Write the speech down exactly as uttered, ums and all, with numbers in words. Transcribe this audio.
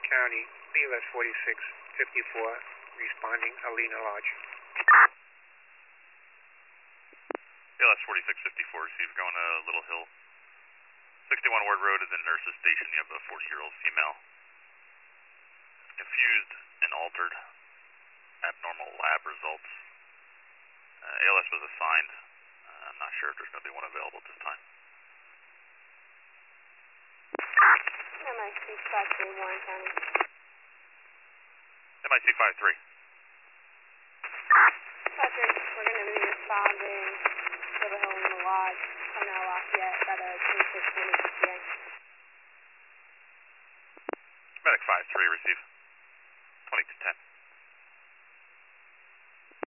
County, B L S forty-six fifty-four, responding Alina Lodge. B L S forty-six fifty-four, receive, going to Little Hill. sixty-one Ward Road is in Nurses Station. You have a forty-year-old female. Confused and altered. Abnormal lab results. Uh, A L S was assigned. Uh, I'm not sure if there's going to be one available at this time. M I C five three, Warren County. M I C five three. five three, we're going to be responding Little Hill in the Lodge, Cornell Lafayette, at a twenty-six twenty P T A. Medic five three, receive.